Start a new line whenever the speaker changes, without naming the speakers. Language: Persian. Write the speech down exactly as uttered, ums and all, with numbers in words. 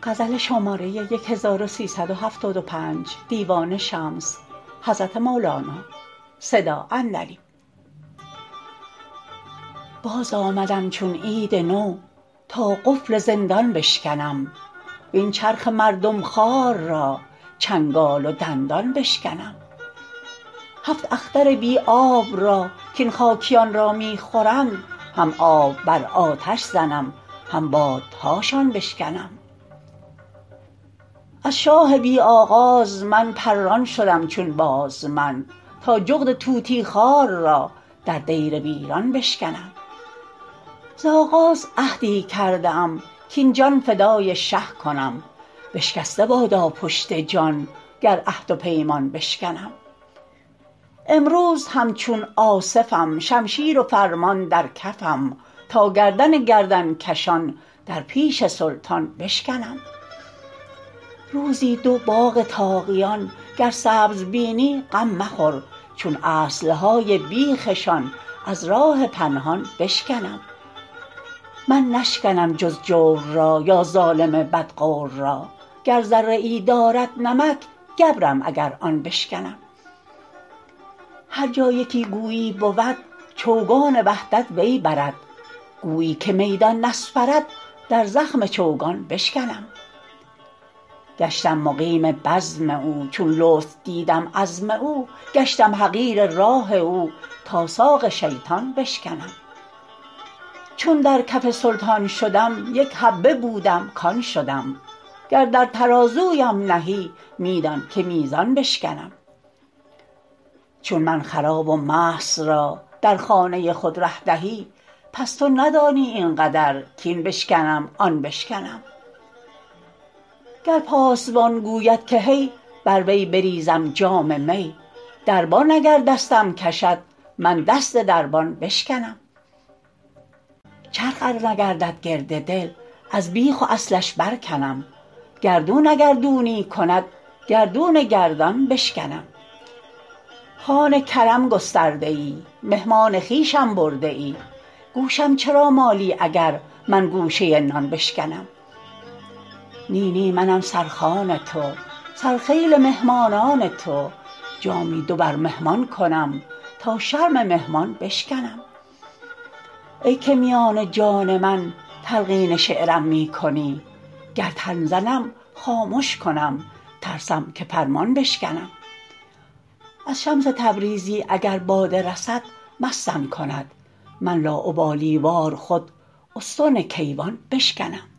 غزل شماره هزار و سیصد و هفتاد و پنج دیوان شمس حضرت مولانا صدا اندریم. باز آمدم چون عید نو تا قفل زندان بشکنم، وین چرخ مردم خوار را چنگال و دندان بشکنم. هفت اختر بی آب را کاین خاکیان را می خورند، هم آب بر آتش زنم هم بادهاشان بشکنم. از شاه بی آغاز من پران شدم چون باز من، تا جغد طوطی خوار را در دیر ویران بشکنم. ز آغاز عهدی کرده ام کاین جان فدای شه کنم، بشکسته بادا پشت جان گر عهد و پیمان بشکنم. امروز همچون آصفم شمشیر و فرمان در کفم، تا گردن گردنکشان در پیش سلطان بشکنم. روزی دو باغ طاغیان گر سبز بینی غم مخور، چون اصل های بیخشان از راه پنهان بشکنم. من نشکنم جز جور را یا ظالم بدغور را، گر ذره ای دارد نمک گبرم اگر آن بشکنم. هر جا یکی گویی بود چوگان وحدت وی برد، گویی که میدان نسپرد در زخم چوگان بشکنم. گشتم مقیم بزم او چون لطف دیدم عزم او، گشتم حقیر راه او تا ساق شیطان بشکنم. چون در کف سلطان شدم یک حبه بودم کان شدم، گر در ترازویم نهی می دان که میزان بشکنم. چون من خراب و مست را در خانه خود ره دهی، پس تو ندانی این قدر کاین بشکنم آن بشکنم. گر پاسبان گوید که هی بر وی بریزم جام می، دربان اگر دستم کشد من دست دربان بشکنم. چرخ ار نگردد گرد دل از بیخ و اصلش برکنم، گردون اگر دونی کند گردون گردان بشکنم. خوان کرم گسترده ای مهمان خویشم برده ای، گوشم چرا مالی اگر من گوشه نان بشکنم. نی نی منم سرخوان تو سرخیل مهمانان تو، جامی دو بر مهمان کنم تا شرم مهمان بشکنم. ای که میان جان من تلقین شعرم می کنی، گر تن زنم خامش کنم ترسم که فرمان بشکنم. از شمس تبریزی اگر باده رسد مستم کند، من لاابالی وار خود استن کیوان بشکنم.